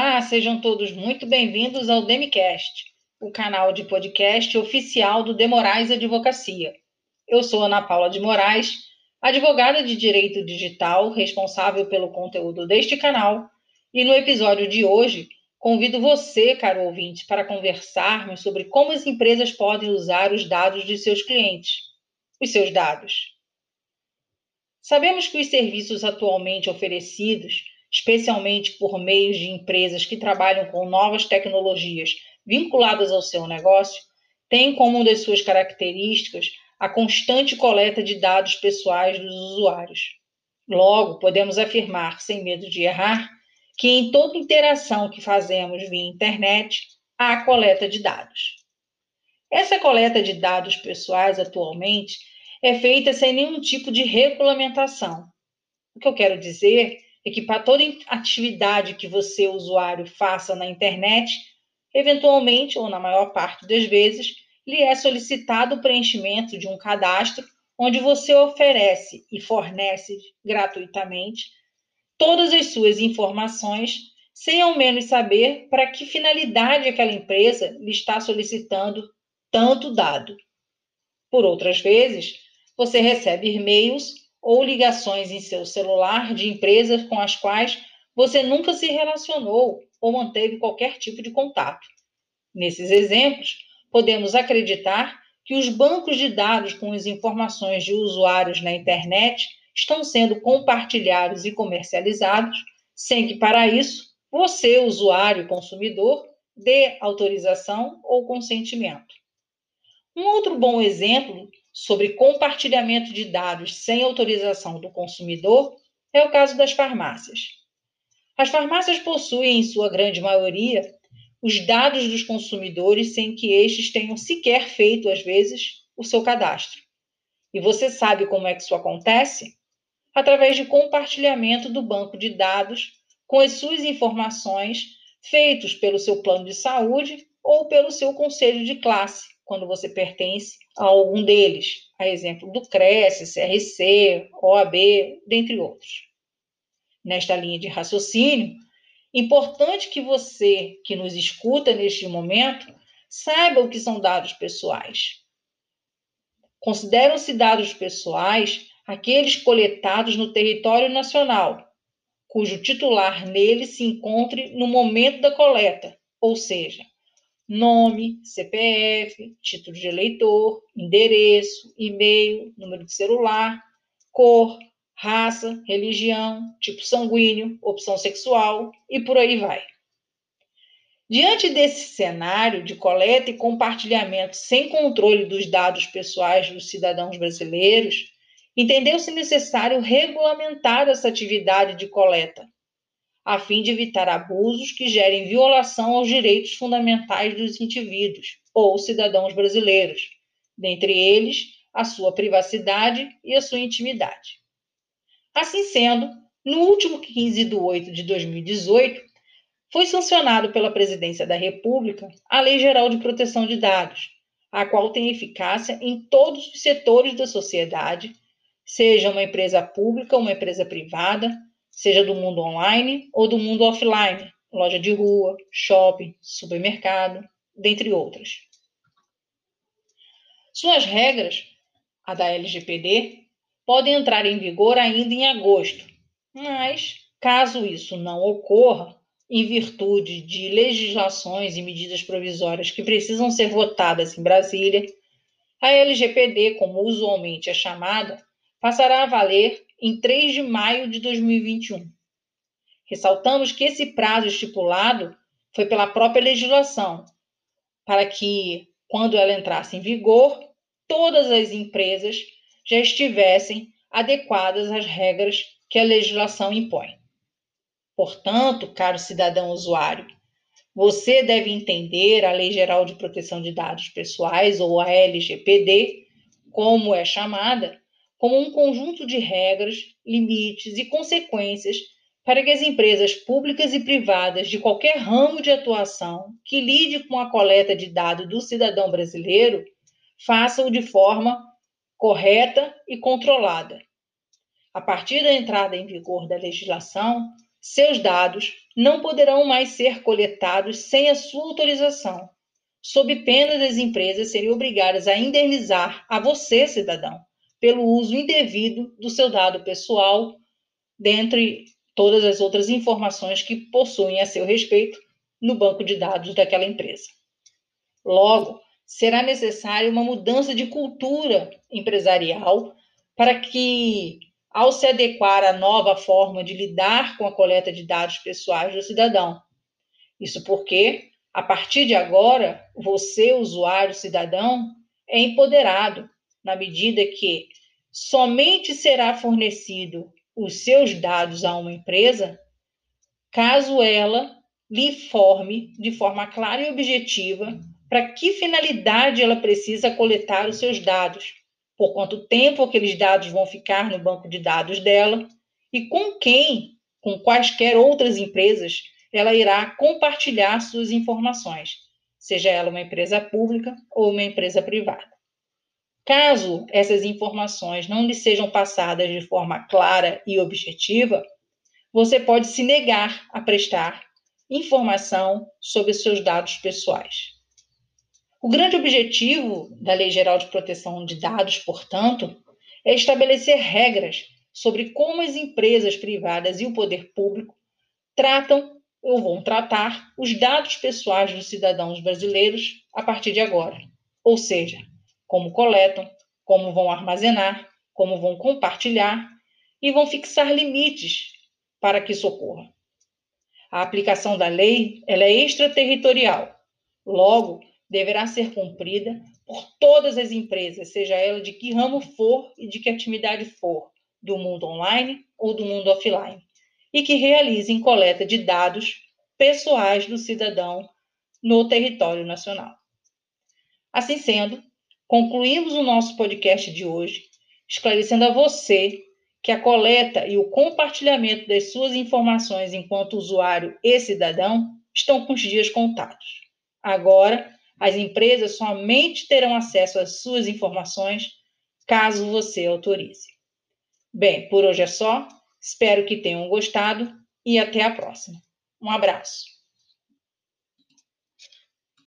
Olá, sejam todos muito bem-vindos ao Demicast, o canal de podcast oficial do De Moraes Advocacia. Eu sou Ana Paula de Moraes, advogada de direito digital, responsável pelo conteúdo deste canal, e no episódio de hoje convido você, caro ouvinte, para conversarmos sobre como as empresas podem usar os dados de seus clientes, os seus dados. Sabemos que os serviços atualmente oferecidos, especialmente por meio de empresas que trabalham com novas tecnologias vinculadas ao seu negócio, têm como uma das suas características a constante coleta de dados pessoais dos usuários. Logo, podemos afirmar, sem medo de errar, que em toda interação que fazemos via internet, há coleta de dados. Essa coleta de dados pessoais atualmente é feita sem nenhum tipo de regulamentação. O que eu quero dizer é que para toda atividade que você, usuário, faça na internet, eventualmente, ou na maior parte das vezes, lhe é solicitado o preenchimento de um cadastro onde você oferece e fornece gratuitamente todas as suas informações, sem ao menos saber para que finalidade aquela empresa lhe está solicitando tanto dado. Por outras vezes, você recebe e-mails ou ligações em seu celular de empresas com as quais você nunca se relacionou ou manteve qualquer tipo de contato. Nesses exemplos, podemos acreditar que os bancos de dados com as informações de usuários na internet estão sendo compartilhados e comercializados, sem que para isso você, usuário e consumidor, dê autorização ou consentimento. Um outro bom exemplo sobre compartilhamento de dados sem autorização do consumidor é o caso das farmácias. As farmácias possuem, em sua grande maioria, os dados dos consumidores sem que estes tenham sequer feito, às vezes, o seu cadastro. E você sabe como é que isso acontece? Através de compartilhamento do banco de dados com as suas informações feitos pelo seu plano de saúde ou pelo seu conselho de classe, quando você pertence a algum deles, a exemplo do CRES, CRC, OAB, dentre outros. Nesta linha de raciocínio, importante que você, que nos escuta neste momento, saiba o que são dados pessoais. Consideram-se dados pessoais aqueles coletados no território nacional, cujo titular nele se encontre no momento da coleta, ou seja, nome, CPF, título de eleitor, endereço, e-mail, número de celular, cor, raça, religião, tipo sanguíneo, opção sexual e por aí vai. Diante desse cenário de coleta e compartilhamento sem controle dos dados pessoais dos cidadãos brasileiros, entendeu-se necessário regulamentar essa atividade de coleta, a fim de evitar abusos que gerem violação aos direitos fundamentais dos indivíduos ou cidadãos brasileiros, dentre eles a sua privacidade e a sua intimidade. Assim sendo, no último 15 de 8 de 2018, foi sancionado pela Presidência da República a Lei Geral de Proteção de Dados, a qual tem eficácia em todos os setores da sociedade, seja uma empresa pública ou uma empresa privada, seja do mundo online ou do mundo offline, loja de rua, shopping, supermercado, dentre outras. Suas regras, a da LGPD, podem entrar em vigor ainda em agosto, mas, caso isso não ocorra, em virtude de legislações e medidas provisórias que precisam ser votadas em Brasília, a LGPD, como usualmente é chamada, passará a valer em 3 de maio de 2021. Ressaltamos que esse prazo estipulado foi pela própria legislação, para que, quando ela entrasse em vigor, todas as empresas já estivessem adequadas às regras que a legislação impõe. Portanto, caro cidadão usuário, você deve entender a Lei Geral de Proteção de Dados Pessoais, ou a LGPD, como é chamada, como um conjunto de regras, limites e consequências para que as empresas públicas e privadas de qualquer ramo de atuação que lide com a coleta de dados do cidadão brasileiro façam de forma correta e controlada. A partir da entrada em vigor da legislação, Seus dados não poderão mais ser coletados sem a sua autorização, sob pena das empresas serem obrigadas a indenizar a você, cidadão, pelo uso indevido do seu dado pessoal, dentre todas as outras informações que possuem a seu respeito no banco de dados daquela empresa. Logo, será necessária uma mudança de cultura empresarial para que, ao se adequar à nova forma de lidar com a coleta de dados pessoais do cidadão. Isso porque, a partir de agora, você, usuário cidadão, é empoderado, na medida que somente será fornecido os seus dados a uma empresa caso ela lhe informe de forma clara e objetiva para que finalidade ela precisa coletar os seus dados, por quanto tempo aqueles dados vão ficar no banco de dados dela e com quem, com quaisquer outras empresas, ela irá compartilhar suas informações, seja ela uma empresa pública ou uma empresa privada. Caso essas informações não lhe sejam passadas de forma clara e objetiva, você pode se negar a prestar informação sobre seus dados pessoais. O grande objetivo da Lei Geral de Proteção de Dados, portanto, é estabelecer regras sobre como as empresas privadas e o poder público tratam ou vão tratar os dados pessoais dos cidadãos brasileiros a partir de agora. Ou seja, como coletam, como vão armazenar, como vão compartilhar e vão fixar limites para que isso ocorra. A aplicação da lei ela é extraterritorial, logo, deverá ser cumprida por todas as empresas, seja ela de que ramo for e de que atividade for, do mundo online ou do mundo offline, e que realizem coleta de dados pessoais do cidadão no território nacional. Assim sendo, concluímos o nosso podcast de hoje, esclarecendo a você que a coleta e o compartilhamento das suas informações enquanto usuário e cidadão estão com os dias contados. Agora, as empresas somente terão acesso às suas informações caso você autorize. Bem, por hoje é só. Espero que tenham gostado e até a próxima. Um abraço.